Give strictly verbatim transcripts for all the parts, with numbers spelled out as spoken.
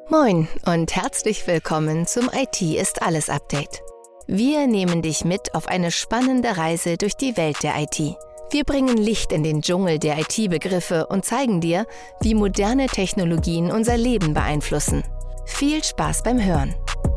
Moin und herzlich willkommen zum I T ist alles Update. Wir nehmen dich mit auf eine spannende Reise durch die Welt der I T. Wir bringen Licht in den Dschungel der I T-Begriffe und zeigen dir, wie moderne Technologien unser Leben beeinflussen. Viel Spaß beim Hören!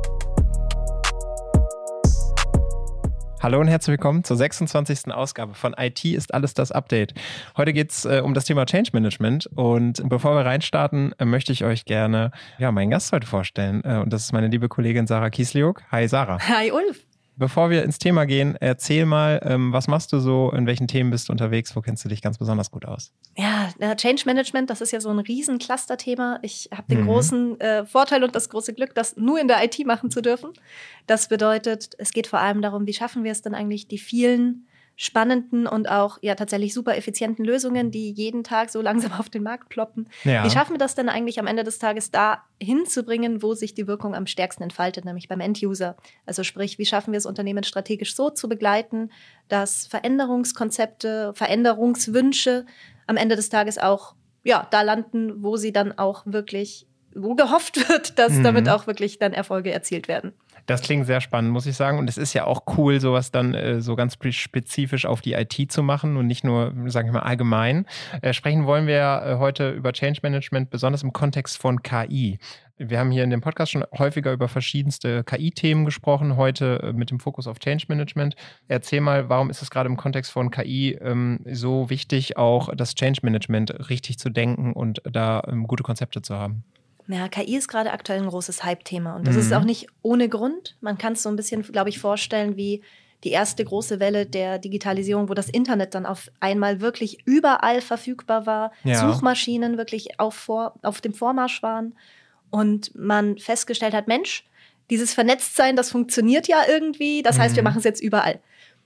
Hallo und herzlich willkommen zur sechsundzwanzigsten Ausgabe von I T ist alles das Update. Heute geht es äh, um das Thema Change Management und bevor wir reinstarten, äh, möchte ich euch gerne ja, meinen Gast heute vorstellen. Äh, und das ist meine liebe Kollegin Sarah Kiesliuk. Hi Sarah. Hi Ulf. Bevor wir ins Thema gehen, erzähl mal, ähm, was machst du so, in welchen Themen bist du unterwegs, wo kennst du dich ganz besonders gut aus? Ja, Change Management, das ist ja so ein riesen Cluster-Thema. Ich habe den Mhm. großen äh, Vorteil und das große Glück, das nur in der I T machen zu dürfen. Das bedeutet, es geht vor allem darum, wie schaffen wir es denn eigentlich, die vielen spannenden und auch ja tatsächlich super effizienten Lösungen, die jeden Tag so langsam auf den Markt ploppen. Ja. Wie schaffen wir das denn eigentlich am Ende des Tages da hinzubringen, wo sich die Wirkung am stärksten entfaltet, nämlich beim End-User? Also sprich, wie schaffen wir es, Unternehmen strategisch so zu begleiten, dass Veränderungskonzepte, Veränderungswünsche am Ende des Tages auch ja, da landen, wo sie dann auch wirklich, wo gehofft wird, dass Mhm. damit auch wirklich dann Erfolge erzielt werden. Das klingt sehr spannend, muss ich sagen. Und es ist ja auch cool, sowas dann äh, so ganz spezifisch auf die I T zu machen und nicht nur, sagen wir mal, allgemein. Äh, sprechen wollen wir äh, heute über Change Management, besonders im Kontext von K I. Wir haben hier in dem Podcast schon häufiger über verschiedenste K I-Themen gesprochen, heute äh, mit dem Fokus auf Change Management. Erzähl mal, warum ist es gerade im Kontext von K I ähm, so wichtig, auch das Change Management richtig zu denken und da ähm, gute Konzepte zu haben? Ja, K I ist gerade aktuell ein großes Hype-Thema und das Mhm. ist auch nicht ohne Grund. Man kann es so ein bisschen, glaube ich, vorstellen wie die erste große Welle der Digitalisierung, wo das Internet dann auf einmal wirklich überall verfügbar war, Ja. Suchmaschinen wirklich auf, vor, auf dem Vormarsch waren und man festgestellt hat, Mensch, dieses Vernetztsein, das funktioniert ja irgendwie, das heißt, wir Mhm. machen es jetzt überall.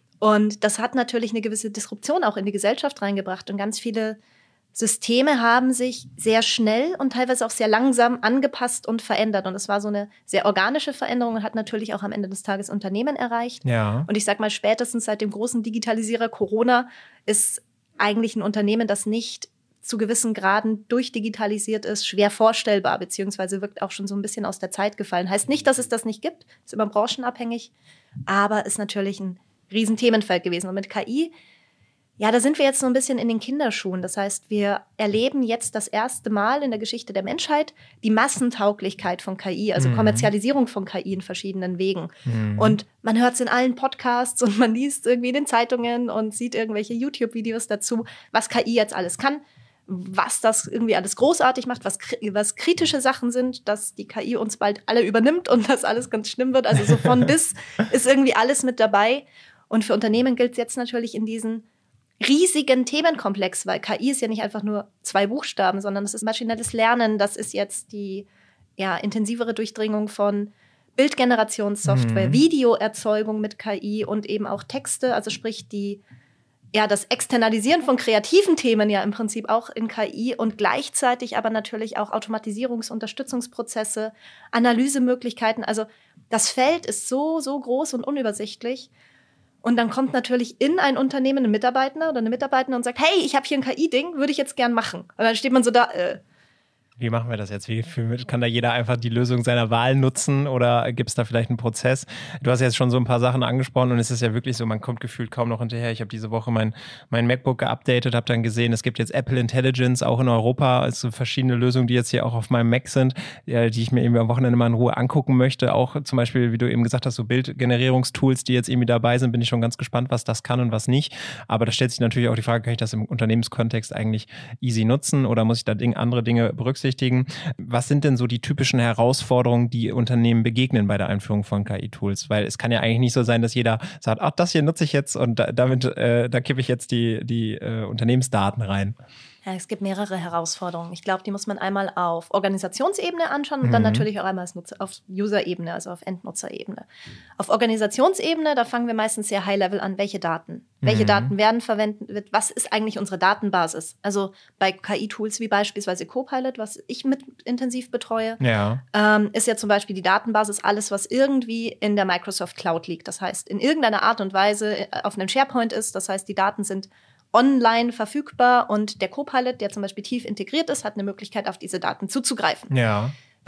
Und das hat natürlich eine gewisse Disruption auch in die Gesellschaft reingebracht und ganz viele Systeme haben sich sehr schnell und teilweise auch sehr langsam angepasst und verändert. Und es war so eine sehr organische Veränderung und hat natürlich auch am Ende des Tages Unternehmen erreicht. Ja. Und ich sag mal, spätestens seit dem großen Digitalisierer Corona ist eigentlich ein Unternehmen, das nicht zu gewissen Graden durchdigitalisiert ist, schwer vorstellbar, beziehungsweise wirkt auch schon so ein bisschen aus der Zeit gefallen. Heißt nicht, dass es das nicht gibt, ist immer branchenabhängig, aber ist natürlich ein riesen Themenfeld gewesen. Und mit K I, ja, da sind wir jetzt so ein bisschen in den Kinderschuhen. Das heißt, wir erleben jetzt das erste Mal in der Geschichte der Menschheit die Massentauglichkeit von K I, also Mhm. Kommerzialisierung von K I in verschiedenen Wegen. Mhm. Und man hört es in allen Podcasts und man liest irgendwie in den Zeitungen und sieht irgendwelche YouTube-Videos dazu, was K I jetzt alles kann, was das irgendwie alles großartig macht, was, was kritische Sachen sind, dass die K I uns bald alle übernimmt und dass alles ganz schlimm wird. Also so von bis ist irgendwie alles mit dabei. Und für Unternehmen gilt es jetzt natürlich in diesen riesigen Themenkomplex, weil K I ist ja nicht einfach nur zwei Buchstaben, sondern es ist maschinelles Lernen, das ist jetzt die ja, intensivere Durchdringung von Bildgenerationssoftware, Mhm. Videoerzeugung mit K I und eben auch Texte, also sprich die, ja, das Externalisieren von kreativen Themen ja im Prinzip auch in K I und gleichzeitig aber natürlich auch Automatisierungs-, Unterstützungsprozesse, Analysemöglichkeiten. Also das Feld ist so, so groß und unübersichtlich. Und dann kommt natürlich in ein Unternehmen ein Mitarbeiter oder eine Mitarbeiterin und sagt, hey, ich habe hier ein K I-Ding, würde ich jetzt gern machen. Und dann steht man so da, äh, Wie machen wir das jetzt? Wie kann da jeder einfach die Lösung seiner Wahl nutzen oder gibt es da vielleicht einen Prozess? Du hast jetzt schon so ein paar Sachen angesprochen und es ist ja wirklich so, man kommt gefühlt kaum noch hinterher. Ich habe diese Woche mein, mein MacBook geupdatet, habe dann gesehen, es gibt jetzt Apple Intelligence auch in Europa, also verschiedene Lösungen, die jetzt hier auch auf meinem Mac sind, die ich mir eben am Wochenende mal in Ruhe angucken möchte. Auch zum Beispiel, wie du eben gesagt hast, so Bildgenerierungstools, die jetzt irgendwie dabei sind, bin ich schon ganz gespannt, was das kann und was nicht. Aber da stellt sich natürlich auch die Frage, kann ich das im Unternehmenskontext eigentlich easy nutzen oder muss ich da Ding, andere Dinge berücksichtigen? Was sind denn so die typischen Herausforderungen, die Unternehmen begegnen bei der Einführung von K I-Tools? Weil es kann ja eigentlich nicht so sein, dass jeder sagt, ach, das hier nutze ich jetzt und da, damit, äh, da kippe ich jetzt die, die äh, Unternehmensdaten rein. Ja, es gibt mehrere Herausforderungen. Ich glaube, die muss man einmal auf Organisationsebene anschauen und Mhm. dann natürlich auch einmal auf User-Ebene, also auf Endnutzerebene. Auf Organisationsebene, da fangen wir meistens sehr high-level an. Welche Daten? Welche Mhm. Daten werden verwendet? Was ist eigentlich unsere Datenbasis? Also bei K I-Tools wie beispielsweise Copilot, was ich mit intensiv betreue, Ja. ähm, ist ja zum Beispiel die Datenbasis alles, was irgendwie in der Microsoft Cloud liegt. Das heißt, in irgendeiner Art und Weise auf einem SharePoint ist. Das heißt, die Daten sind online verfügbar und der Copilot, der zum Beispiel tief integriert ist, hat eine Möglichkeit, auf diese Daten zuzugreifen. Ja.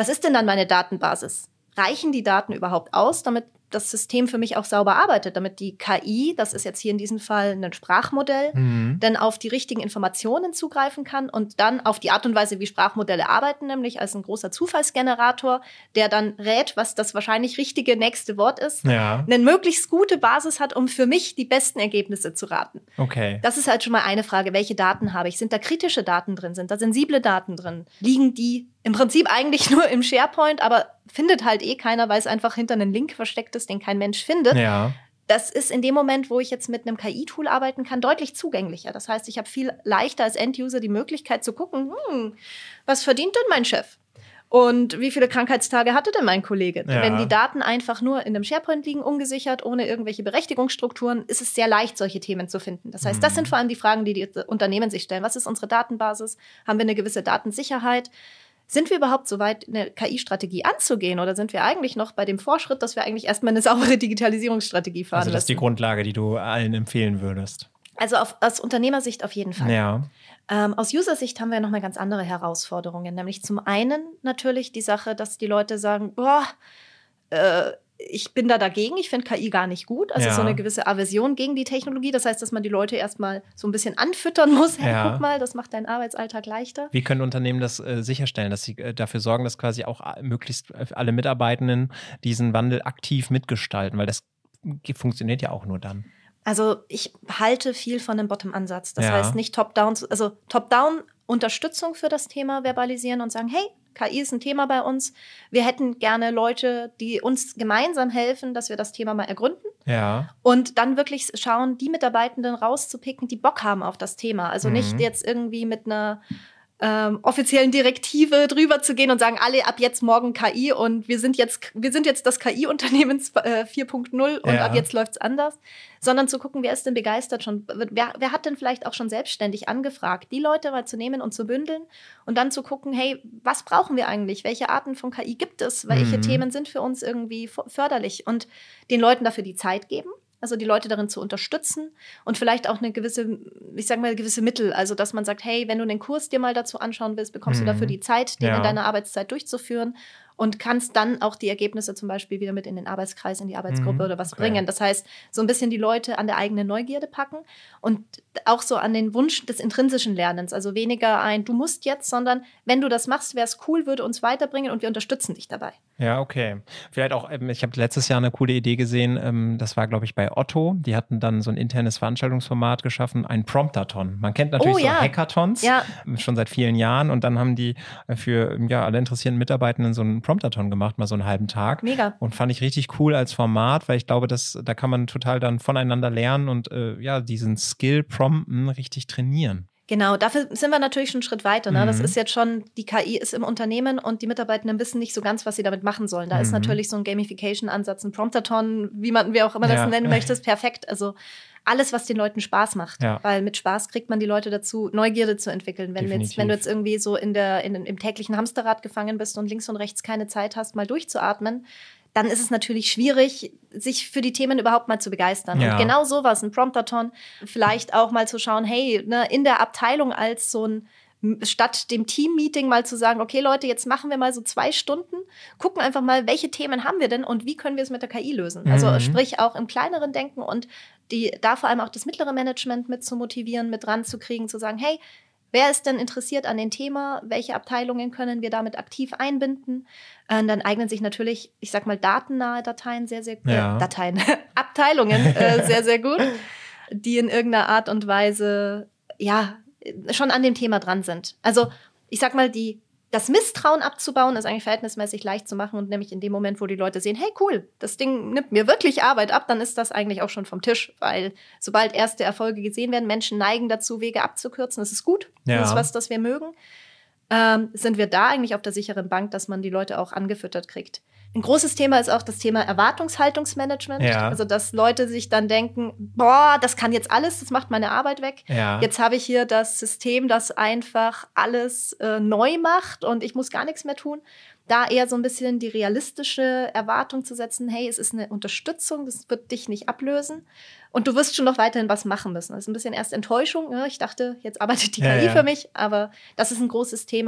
Was ist denn dann meine Datenbasis? Reichen die Daten überhaupt aus, damit das System für mich auch sauber arbeitet, damit die K I, das ist jetzt hier in diesem Fall ein Sprachmodell, mhm. dann auf die richtigen Informationen zugreifen kann und dann auf die Art und Weise, wie Sprachmodelle arbeiten, nämlich als ein großer Zufallsgenerator, der dann rät, was das wahrscheinlich richtige nächste Wort ist, ja. eine möglichst gute Basis hat, um für mich die besten Ergebnisse zu raten. Okay. Das ist halt schon mal eine Frage, welche Daten habe ich? Sind da kritische Daten drin? Sind da sensible Daten drin? Liegen die im Prinzip eigentlich nur im SharePoint, aber findet halt eh keiner, weil es einfach hinter einem Link versteckt ist, den kein Mensch findet. Ja. Das ist in dem Moment, wo ich jetzt mit einem K I-Tool arbeiten kann, deutlich zugänglicher. Das heißt, ich habe viel leichter als End-User die Möglichkeit zu gucken, hm, was verdient denn mein Chef? Und wie viele Krankheitstage hatte denn mein Kollege? Ja. Wenn die Daten einfach nur in einem SharePoint liegen, ungesichert, ohne irgendwelche Berechtigungsstrukturen, ist es sehr leicht, solche Themen zu finden. Das heißt, das sind vor allem die Fragen, die die Unternehmen sich stellen. Was ist unsere Datenbasis? Haben wir eine gewisse Datensicherheit? Sind wir überhaupt so weit, eine K I-Strategie anzugehen? Oder sind wir eigentlich noch bei dem Vorschritt, dass wir eigentlich erstmal eine saubere Digitalisierungsstrategie fahren Also das ist die müssen? Grundlage, die du allen empfehlen würdest. Also auf, aus Unternehmersicht auf jeden Fall. Ja. Ähm, aus User-Sicht haben wir noch mal ganz andere Herausforderungen. Nämlich zum einen natürlich die Sache, dass die Leute sagen, boah, äh, ich bin da dagegen, ich finde K I gar nicht gut. Also ja. so eine gewisse Aversion gegen die Technologie. Das heißt, dass man die Leute erstmal so ein bisschen anfüttern muss. Hey, ja. guck mal, das macht deinen Arbeitsalltag leichter. Wie können Unternehmen das äh, sicherstellen, dass sie äh, dafür sorgen, dass quasi auch äh, möglichst alle Mitarbeitenden diesen Wandel aktiv mitgestalten? Weil das funktioniert ja auch nur dann. Also ich halte viel von dem Bottom-Ansatz. Das ja. heißt nicht Top-Down, also Top-Down Unterstützung für das Thema verbalisieren und sagen, hey, K I ist ein Thema bei uns. Wir hätten gerne Leute, die uns gemeinsam helfen, dass wir das Thema mal ergründen. Ja. Und dann wirklich schauen, die Mitarbeitenden rauszupicken, die Bock haben auf das Thema. Also mhm. nicht jetzt irgendwie mit einer ähm, offiziellen Direktive drüber zu gehen und sagen, alle ab jetzt morgen K I und wir sind jetzt, wir sind jetzt das K I-Unternehmen äh, vier Punkt null und ja. ab jetzt läuft's anders. Sondern zu gucken, wer ist denn begeistert schon, wer, wer hat denn vielleicht auch schon selbstständig angefragt, die Leute mal zu nehmen und zu bündeln und dann zu gucken, hey, was brauchen wir eigentlich? Welche Arten von K I gibt es? Welche mhm. Themen sind für uns irgendwie förderlich? Und den Leuten dafür die Zeit geben, also die Leute darin zu unterstützen und vielleicht auch eine gewisse, ich sag mal, gewisse Mittel, also dass man sagt, hey, wenn du den Kurs dir mal dazu anschauen willst, bekommst mhm. du dafür die Zeit, den ja. in deiner Arbeitszeit durchzuführen. Und kannst dann auch die Ergebnisse zum Beispiel wieder mit in den Arbeitskreis, in die Arbeitsgruppe mhm, oder was okay. bringen. Das heißt, so ein bisschen die Leute an der eigenen Neugierde packen und auch so an den Wunsch des intrinsischen Lernens. Also weniger ein, du musst jetzt, sondern wenn du das machst, wäre es cool, würde uns weiterbringen und wir unterstützen dich dabei. Ja, okay. Vielleicht auch, ich habe letztes Jahr eine coole Idee gesehen, das war, glaube ich, bei Otto. Die hatten dann so ein internes Veranstaltungsformat geschaffen, ein Promptathon. Man kennt natürlich oh, so ja. Hackathons, ja. schon seit vielen Jahren und dann haben die für ja, alle interessierten Mitarbeitenden so einen Promptathon gemacht, mal so einen halben Tag. Mega. Und fand ich richtig cool als Format, weil ich glaube, dass, da kann man total dann voneinander lernen und äh, ja, diesen Skill Prompten richtig trainieren. Genau, dafür sind wir natürlich schon einen Schritt weiter. Ne? Mhm. Das ist jetzt schon, die K I ist im Unternehmen und die Mitarbeitenden wissen nicht so ganz, was sie damit machen sollen. Da mhm. ist natürlich so ein Gamification-Ansatz, ein Promptathon, wie man, wie auch immer das ja. nennen möchte, ist perfekt. Also alles, was den Leuten Spaß macht. Ja. Weil mit Spaß kriegt man die Leute dazu, Neugierde zu entwickeln. Wenn, jetzt, wenn du jetzt irgendwie so in der, in, im täglichen Hamsterrad gefangen bist und links und rechts keine Zeit hast, mal durchzuatmen, dann ist es natürlich schwierig, sich für die Themen überhaupt mal zu begeistern. Ja. Und genau sowas, ein Promptathon, vielleicht auch mal zu schauen, hey, ne, in der Abteilung als so ein statt dem Team-Meeting mal zu sagen, okay Leute, jetzt machen wir mal so zwei Stunden, gucken einfach mal, welche Themen haben wir denn und wie können wir es mit der K I lösen. Mhm. Also sprich auch im kleineren Denken und die, da vor allem auch das mittlere Management mit zu motivieren, mit ranzukriegen, zu sagen, hey, wer ist denn interessiert an dem Thema? Welche Abteilungen können wir damit aktiv einbinden? Und dann eignen sich natürlich, ich sag mal, datennahe Dateien sehr, sehr gut. Ja. Äh, Dateien, Abteilungen äh, sehr, sehr gut, die in irgendeiner Art und Weise, ja, schon an dem Thema dran sind. Also ich sag mal, die, das Misstrauen abzubauen ist eigentlich verhältnismäßig leicht zu machen und nämlich in dem Moment, wo die Leute sehen, hey cool, das Ding nimmt mir wirklich Arbeit ab, dann ist das eigentlich auch schon vom Tisch, weil sobald erste Erfolge gesehen werden, Menschen neigen dazu, Wege abzukürzen, das ist gut, ja. das ist was, das wir mögen, ähm, sind wir da eigentlich auf der sicheren Bank, dass man die Leute auch angefüttert kriegt. Ein großes Thema ist auch das Thema Erwartungshaltungsmanagement. Ja. Also, dass Leute sich dann denken, boah, das kann jetzt alles, das macht meine Arbeit weg. Ja. Jetzt habe ich hier das System, das einfach alles äh, neu macht und ich muss gar nichts mehr tun. Da eher so ein bisschen die realistische Erwartung zu setzen, hey, es ist eine Unterstützung, das wird dich nicht ablösen und du wirst schon noch weiterhin was machen müssen. Das ist ein bisschen erst Enttäuschung. Ja, ich dachte, jetzt arbeitet die K I ja, ja. für mich, aber das ist ein großes Thema.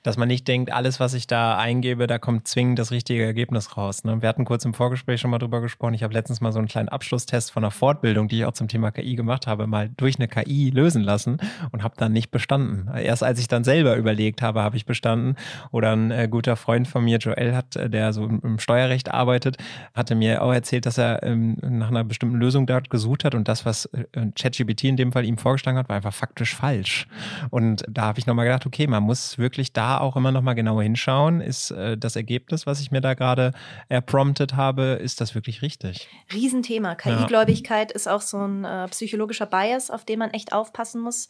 Dass man nicht denkt, alles, was ich da eingebe, da kommt zwingend das richtige Ergebnis raus. Ne? Wir hatten kurz im Vorgespräch schon mal drüber gesprochen. Ich habe letztens mal so einen kleinen Abschlusstest von einer Fortbildung, die ich auch zum Thema K I gemacht habe, mal durch eine K I lösen lassen und habe dann nicht bestanden. Erst als ich dann selber überlegt habe, habe ich bestanden. Oder ein äh, guter Freund von mir, Joel, hat, äh, der so im, im Steuerrecht arbeitet, hatte mir auch erzählt, dass er ähm, nach einer bestimmten Lösung dort gesucht hat und das, was äh, ChatGPT in dem Fall ihm vorgeschlagen hat, war einfach faktisch falsch. Und da habe ich nochmal gedacht, okay, man muss wirklich da auch immer nochmal genauer hinschauen. Ist äh, das Ergebnis, was ich mir da gerade erpromptet habe, ist das wirklich richtig? Riesenthema. K I-Gläubigkeit ja. ist auch so ein äh, psychologischer Bias, auf den man echt aufpassen muss.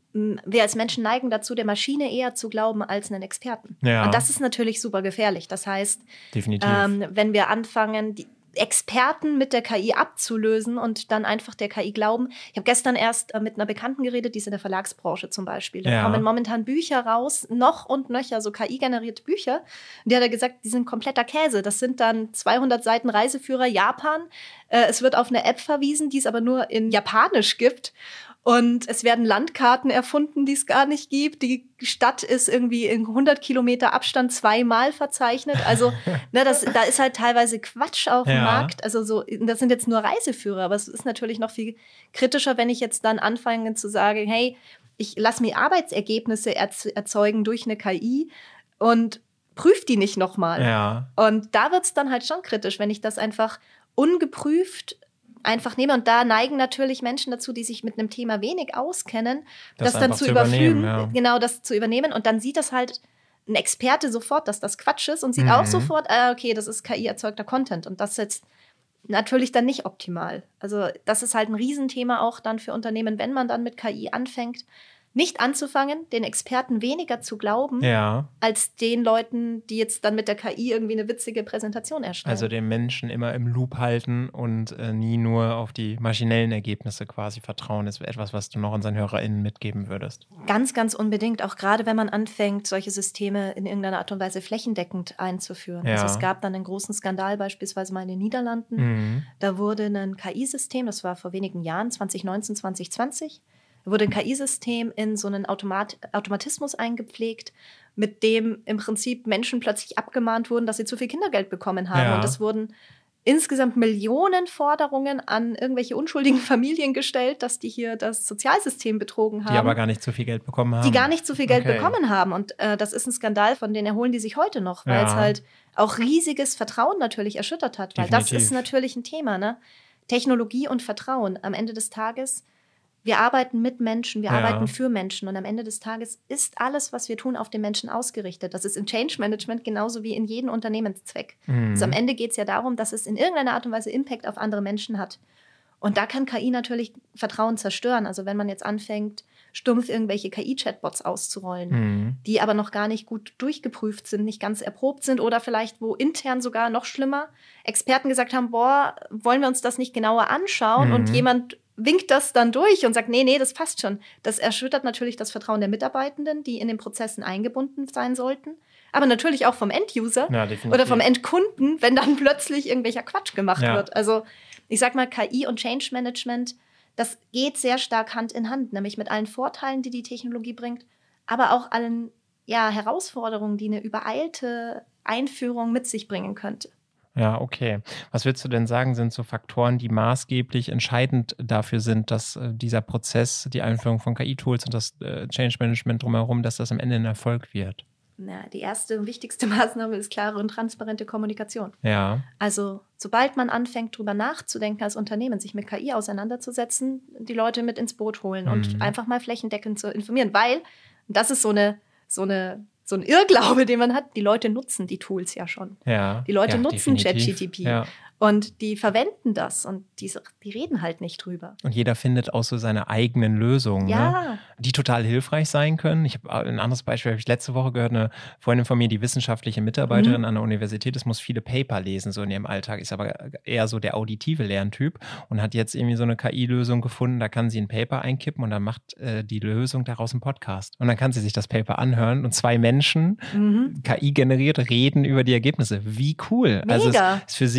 Wir als Menschen neigen dazu, der Maschine eher zu glauben als einen Experten. Ja. Und das ist natürlich super gefährlich. Das heißt, definitiv. Ähm, wenn wir anfangen, die Experten mit der K I abzulösen und dann einfach der K I glauben. Ich habe gestern erst äh, mit einer Bekannten geredet, die ist in der Verlagsbranche zum Beispiel. Da ja. kommen momentan Bücher raus, noch und nöcher, so K I-generierte Bücher. Und die hat er gesagt, die sind kompletter Käse. Das sind dann zweihundert Seiten Reiseführer Japan. Äh, es wird auf eine App verwiesen, die es aber nur in Japanisch gibt. Und es werden Landkarten erfunden, die es gar nicht gibt. Die Stadt ist irgendwie in hundert Kilometer Abstand zweimal verzeichnet. Also ne, das, da ist halt teilweise Quatsch auf dem ja. Markt. Also so, das sind jetzt nur Reiseführer, aber es ist natürlich noch viel kritischer, wenn ich jetzt dann anfange zu sagen, hey, ich lasse mir Arbeitsergebnisse erz- erzeugen durch eine K I und prüfe die nicht nochmal. Ja. Und da wird es dann halt schon kritisch, wenn ich das einfach ungeprüft einfach nehme. Und da neigen natürlich Menschen dazu, die sich mit einem Thema wenig auskennen, das, das dann zu, zu überflügen, ja. genau das zu übernehmen. Und dann sieht das halt ein Experte sofort, dass das Quatsch ist und sieht mhm. auch sofort, ah, okay, das ist K I-erzeugter Content. Und das ist jetzt natürlich dann nicht optimal. Also das ist halt ein Riesenthema auch dann für Unternehmen, wenn man dann mit K I anfängt, nicht anzufangen, den Experten weniger zu glauben, ja. als den Leuten, die jetzt dann mit der K I irgendwie eine witzige Präsentation erstellen. Also den Menschen immer im Loop halten und äh, nie nur auf die maschinellen Ergebnisse quasi vertrauen, ist etwas, was du noch unseren HörerInnen mitgeben würdest. Ganz, ganz unbedingt. Auch gerade, wenn man anfängt, solche Systeme in irgendeiner Art und Weise flächendeckend einzuführen. Ja. Also es gab dann einen großen Skandal beispielsweise mal in den Niederlanden. Mhm. Da wurde ein K I-System, das war vor wenigen Jahren, zwanzig neunzehn, zwanzig zwanzig, wurde ein K I-System in so einen Automat- Automatismus eingepflegt, mit dem im Prinzip Menschen plötzlich abgemahnt wurden, dass sie zu viel Kindergeld bekommen haben. Ja. Und es wurden insgesamt Millionen Forderungen an irgendwelche unschuldigen Familien gestellt, dass die hier das Sozialsystem betrogen haben. Die aber gar nicht so viel Geld bekommen haben. Die gar nicht so viel Geld okay. bekommen haben. Und äh, das ist ein Skandal, von dem erholen die sich heute noch, weil es ja. halt auch riesiges Vertrauen natürlich erschüttert hat. Weil Definitiv. das ist natürlich ein Thema, ne? Technologie und Vertrauen. Am Ende des Tages, wir arbeiten mit Menschen, wir ja. arbeiten für Menschen und am Ende des Tages ist alles, was wir tun, auf den Menschen ausgerichtet. Das ist im Change Management genauso wie in jedem Unternehmenszweck. Mhm. Also am Ende geht es ja darum, dass es in irgendeiner Art und Weise Impact auf andere Menschen hat. Und da kann K I natürlich Vertrauen zerstören. Also wenn man jetzt anfängt, stumpf irgendwelche K I-Chatbots auszurollen, mhm. die aber noch gar nicht gut durchgeprüft sind, nicht ganz erprobt sind oder vielleicht wo intern sogar noch schlimmer Experten gesagt haben, boah, wollen wir uns das nicht genauer anschauen? Mhm. Und jemand winkt das dann durch und sagt, nee, nee, das passt schon. Das erschüttert natürlich das Vertrauen der Mitarbeitenden, die in den Prozessen eingebunden sein sollten. Aber natürlich auch vom Enduser ja, oder vom Endkunden, wenn dann plötzlich irgendwelcher Quatsch gemacht ja. wird. Also ich sag mal, K I und Change Management, das geht sehr stark Hand in Hand, nämlich mit allen Vorteilen, die die Technologie bringt, aber auch allen ja, Herausforderungen, die eine übereilte Einführung mit sich bringen könnte. Ja, okay. Was würdest du denn sagen, sind so Faktoren, die maßgeblich entscheidend dafür sind, dass äh, dieser Prozess, die Einführung von K I-Tools und das äh, Change Management drumherum, dass das am Ende ein Erfolg wird? Na, die erste und wichtigste Maßnahme ist klare und transparente Kommunikation. Ja. Also sobald man anfängt, drüber nachzudenken als Unternehmen, sich mit K I auseinanderzusetzen, die Leute mit ins Boot holen mhm. und einfach mal flächendeckend zu informieren. Weil, das ist so eine, so eine so ein Irrglaube, den man hat, die Leute nutzen die Tools ja schon. Ja, die Leute ja, nutzen ChatGPT. Ja. Und die verwenden das und die, die reden halt nicht drüber. Und jeder findet auch so seine eigenen Lösungen, ja. ne? Die total hilfreich sein können. Ich habe ein anderes Beispiel, habe ich letzte Woche gehört, eine Freundin von mir, die wissenschaftliche Mitarbeiterin mhm. an der Universität ist, muss viele Paper lesen, so in ihrem Alltag, ist aber eher so der auditive Lerntyp und hat jetzt irgendwie so eine K I-Lösung gefunden, da kann sie ein Paper einkippen und dann macht äh, die Lösung daraus einen Podcast. Und dann kann sie sich das Paper anhören und zwei Menschen, mhm. K I generiert, reden über die Ergebnisse. Wie cool. Mega. Also es ist für sie ja perfekt.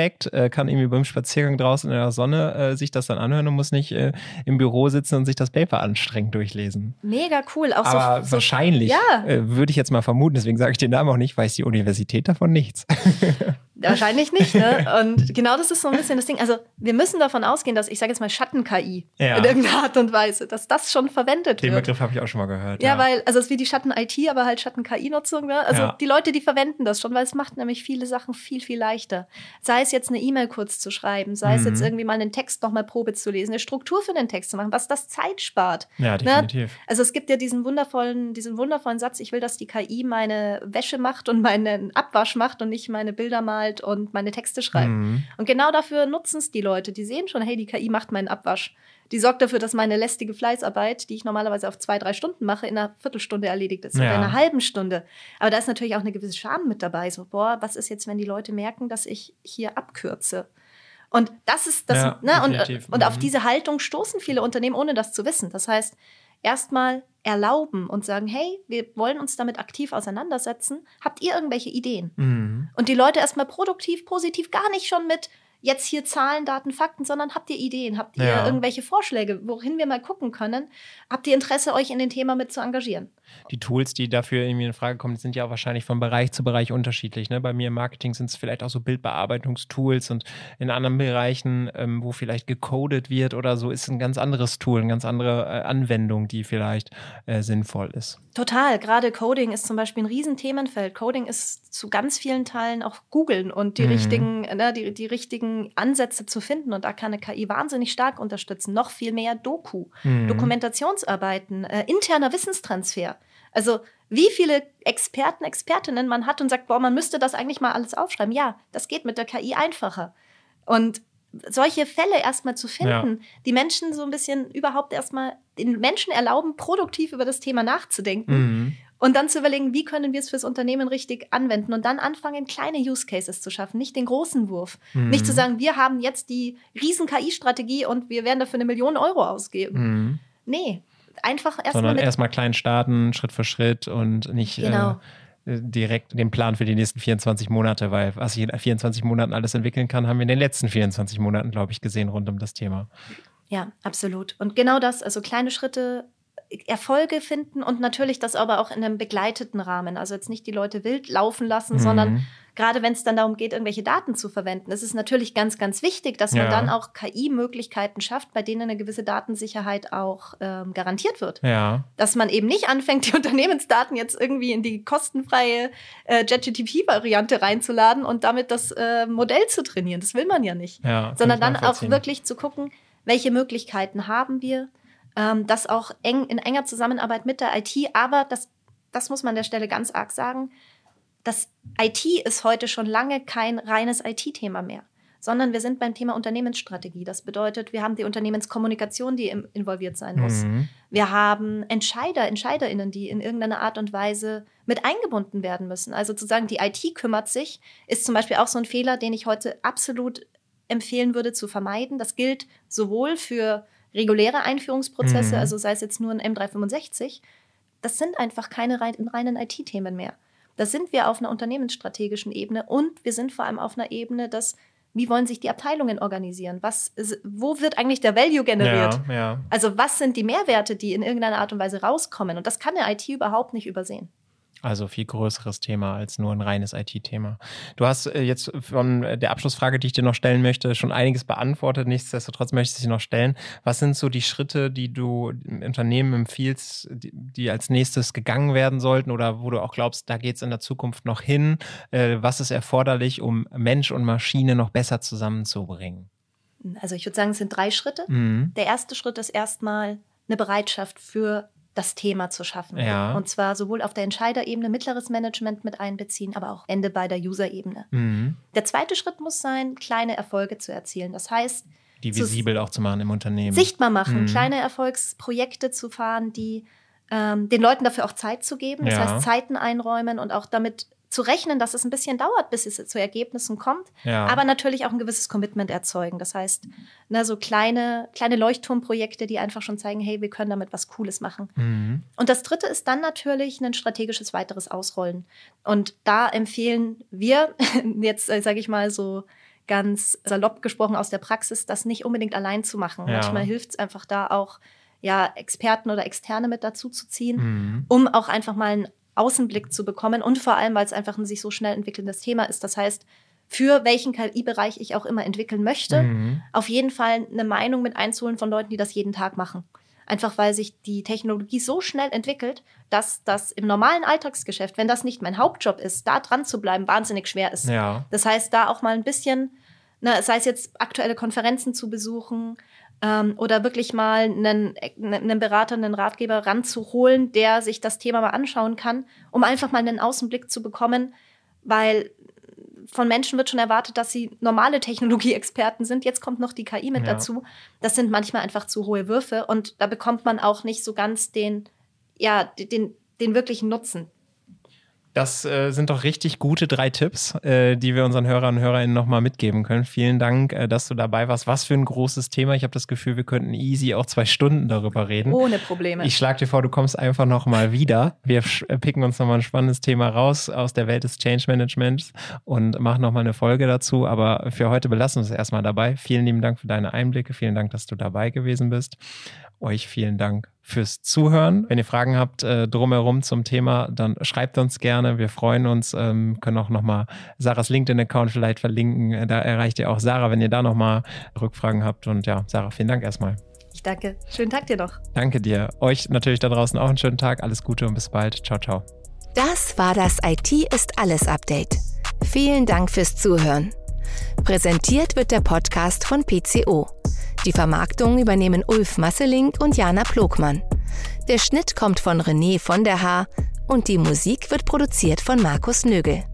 perfekt, äh, kann irgendwie beim Spaziergang draußen in der Sonne äh, sich das dann anhören und muss nicht äh, im Büro sitzen und sich das Paper anstrengend durchlesen. Mega cool. Auch Aber so, wahrscheinlich, ja. äh, würde ich jetzt mal vermuten, deswegen sage ich den Namen auch nicht, weiß die Universität davon nichts. Wahrscheinlich nicht, ne? Und genau das ist so ein bisschen das Ding. Also wir müssen davon ausgehen, dass, ich sage jetzt mal Schatten-K I ja. in irgendeiner Art und Weise, dass das schon verwendet Den wird. Den Begriff habe ich auch schon mal gehört. Ja, ja. weil, also es ist wie die Schatten-I T, aber halt Schatten-K I-Nutzung, ne? Also ja. die Leute, die verwenden das schon, weil es macht nämlich viele Sachen viel, viel leichter. Sei es jetzt eine E-Mail kurz zu schreiben, sei mhm. es jetzt irgendwie mal einen Text nochmal Probe zu lesen, eine Struktur für den Text zu machen, was das Zeit spart. Ja, definitiv. Ne? Also es gibt ja diesen wundervollen, diesen wundervollen Satz, ich will, dass die K I meine Wäsche macht und meinen Abwasch macht und nicht meine Bilder malt und meine Texte schreibt. Mhm. Und genau dafür nutzen es die Leute. Die sehen schon, hey, die K I macht meinen Abwasch. Die sorgt dafür, dass meine lästige Fleißarbeit, die ich normalerweise auf zwei, drei Stunden mache, in einer Viertelstunde erledigt ist. Ja. Oder in einer halben Stunde. Aber da ist natürlich auch eine gewisse Scham mit dabei. So, boah, was ist jetzt, wenn die Leute merken, dass ich hier abkürze? Und das ist das, ja, ne? Und, und mhm. auf diese Haltung stoßen viele Unternehmen, ohne das zu wissen. Das heißt, erstmal erlauben und sagen, hey, wir wollen uns damit aktiv auseinandersetzen. Habt ihr irgendwelche Ideen? Mhm. Und die Leute erstmal produktiv, positiv, gar nicht schon mit jetzt hier Zahlen, Daten, Fakten, sondern habt ihr Ideen? Habt ihr ja. irgendwelche Vorschläge, wohin wir mal gucken können? Habt ihr Interesse, euch in den Thema mit zu engagieren? Die Tools, die dafür irgendwie in Frage kommen, sind ja auch wahrscheinlich von Bereich zu Bereich unterschiedlich. Ne? Bei mir im Marketing sind es vielleicht auch so Bildbearbeitungstools und in anderen Bereichen, ähm, wo vielleicht gecodet wird oder so, ist ein ganz anderes Tool, eine ganz andere äh, Anwendung, die vielleicht äh, sinnvoll ist. Total. Gerade Coding ist zum Beispiel ein Riesenthemenfeld. Coding ist zu ganz vielen Teilen auch googeln und die, mhm. richtigen, ne, die, die richtigen Ansätze zu finden. Und da kann eine K I wahnsinnig stark unterstützen. Noch viel mehr Doku, mhm. Dokumentationsarbeiten, äh, interner Wissenstransfer. Also wie viele Experten, Expertinnen man hat und sagt, boah, man müsste das eigentlich mal alles aufschreiben. Ja, das geht mit der K I einfacher. Und solche Fälle erstmal zu finden, ja. die Menschen so ein bisschen überhaupt erstmal den Menschen erlauben, produktiv über das Thema nachzudenken mhm. und dann zu überlegen, wie können wir es fürs Unternehmen richtig anwenden und dann anfangen, kleine Use Cases zu schaffen, nicht den großen Wurf. Mhm. Nicht zu sagen, wir haben jetzt die riesen K I-Strategie und wir werden dafür eine Million Euro ausgeben. Mhm. Nee, einfach erstmal Sondern erstmal klein starten, Schritt für Schritt und nicht genau. äh, direkt den Plan für die nächsten vierundzwanzig Monate, weil was ich in vierundzwanzig Monaten alles entwickeln kann, haben wir in den letzten vierundzwanzig Monaten, glaube ich, gesehen rund um das Thema. Ja, absolut. Und genau das, also kleine Schritte, Erfolge finden und natürlich das aber auch in einem begleiteten Rahmen. Also jetzt nicht die Leute wild laufen lassen, mhm. sondern gerade wenn es dann darum geht, irgendwelche Daten zu verwenden, ist es natürlich ganz, ganz wichtig, dass man ja. dann auch K I-Möglichkeiten schafft, bei denen eine gewisse Datensicherheit auch ähm, garantiert wird. Ja. Dass man eben nicht anfängt, die Unternehmensdaten jetzt irgendwie in die kostenfreie äh, ChatGPT-Variante reinzuladen und damit das äh, Modell zu trainieren. Das will man ja nicht. Ja, sondern dann auch wirklich zu gucken, welche Möglichkeiten haben wir, ähm, das auch eng in enger Zusammenarbeit mit der I T, aber das, das muss man an der Stelle ganz arg sagen, das I T ist heute schon lange kein reines I T-Thema mehr, sondern wir sind beim Thema Unternehmensstrategie. Das bedeutet, wir haben die Unternehmenskommunikation, die im, involviert sein muss. Mhm. Wir haben Entscheider, EntscheiderInnen, die in irgendeiner Art und Weise mit eingebunden werden müssen. Also zu sagen, die I T kümmert sich, ist zum Beispiel auch so ein Fehler, den ich heute absolut empfehlen würde zu vermeiden. Das gilt sowohl für reguläre Einführungsprozesse, mhm. also sei es jetzt nur ein M dreihundertfünfundsechzig, das sind einfach keine reinen I T-Themen mehr. Da sind wir auf einer unternehmensstrategischen Ebene und wir sind vor allem auf einer Ebene, dass, wie wollen sich die Abteilungen organisieren? Was ist, wo wird eigentlich der Value generiert? Ja, ja. Also was sind die Mehrwerte, die in irgendeiner Art und Weise rauskommen? Und das kann der I T überhaupt nicht übersehen. Also viel größeres Thema als nur ein reines I T-Thema. Du hast äh, jetzt von der Abschlussfrage, die ich dir noch stellen möchte, schon einiges beantwortet. Nichtsdestotrotz möchte ich sie noch stellen. Was sind so die Schritte, die du Unternehmen empfiehlst, die, die als nächstes gegangen werden sollten oder wo du auch glaubst, da geht es in der Zukunft noch hin? Äh, was ist erforderlich, um Mensch und Maschine noch besser zusammenzubringen? Also ich würde sagen, es sind drei Schritte. Mhm. Der erste Schritt ist erstmal eine Bereitschaft für das Thema zu schaffen. Ja. Und zwar sowohl auf der Entscheiderebene, mittleres Management mit einbeziehen, aber auch Ende bei der User-Ebene. Mhm. Der zweite Schritt muss sein, kleine Erfolge zu erzielen. Das heißt, die visibel auch zu machen im Unternehmen. Sichtbar machen, mhm. kleine Erfolgsprojekte zu fahren, die ähm, den Leuten dafür auch Zeit zu geben. Das ja. heißt, Zeiten einräumen und auch damit zu rechnen, dass es ein bisschen dauert, bis es zu Ergebnissen kommt, ja. aber natürlich auch ein gewisses Commitment erzeugen. Das heißt, na, so kleine, kleine Leuchtturmprojekte, die einfach schon zeigen, hey, wir können damit was Cooles machen. Mhm. Und das Dritte ist dann natürlich ein strategisches weiteres Ausrollen. Und da empfehlen wir jetzt, äh, sage ich mal so, ganz salopp gesprochen aus der Praxis, das nicht unbedingt allein zu machen. Ja. Manchmal hilft es einfach da auch, ja, Experten oder Externe mit dazu zu ziehen, mhm. um auch einfach mal einen Außenblick zu bekommen und vor allem, weil es einfach ein sich so schnell entwickelndes Thema ist. Das heißt, für welchen K I-Bereich ich auch immer entwickeln möchte, mhm. auf jeden Fall eine Meinung mit einzuholen von Leuten, die das jeden Tag machen. Einfach weil sich die Technologie so schnell entwickelt, dass das im normalen Alltagsgeschäft, wenn das nicht mein Hauptjob ist, da dran zu bleiben, wahnsinnig schwer ist. Ja. Das heißt, da auch mal ein bisschen, na, sei es jetzt aktuelle Konferenzen zu besuchen ähm, oder wirklich mal einen, einen Berater, einen Ratgeber ranzuholen, der sich das Thema mal anschauen kann, um einfach mal einen Außenblick zu bekommen, weil von Menschen wird schon erwartet, dass sie normale Technologieexperten sind. Jetzt kommt noch die K I mit ja. dazu. Das sind manchmal einfach zu hohe Würfe und da bekommt man auch nicht so ganz den, ja, den, den wirklichen Nutzen. Das äh, sind doch richtig gute drei Tipps, äh, die wir unseren Hörern und Hörerinnen nochmal mitgeben können. Vielen Dank, äh, dass du dabei warst. Was für ein großes Thema. Ich habe das Gefühl, wir könnten easy auch zwei Stunden darüber reden. Ohne Probleme. Ich schlage dir vor, du kommst einfach nochmal wieder. Wir picken uns nochmal ein spannendes Thema raus aus der Welt des Change Managements und machen nochmal eine Folge dazu. Aber für heute belassen wir es erstmal dabei. Vielen lieben Dank für deine Einblicke. Vielen Dank, dass du dabei gewesen bist. Euch vielen Dank fürs Zuhören. Wenn ihr Fragen habt äh, drumherum zum Thema, dann schreibt uns gerne. Wir freuen uns. Ähm, können auch nochmal Sarahs LinkedIn-Account vielleicht verlinken. Da erreicht ihr auch Sarah, wenn ihr da nochmal Rückfragen habt. Und ja, Sarah, vielen Dank erstmal. Ich danke. Schönen Tag dir noch. Danke dir. Euch natürlich da draußen auch einen schönen Tag. Alles Gute und bis bald. Ciao, ciao. Das war das I T ist alles Update. Vielen Dank fürs Zuhören. Präsentiert wird der Podcast von P C O. Die Vermarktung übernehmen Ulf Masseling und Jana Plogmann. Der Schnitt kommt von René von der Haar und die Musik wird produziert von Markus Nögel.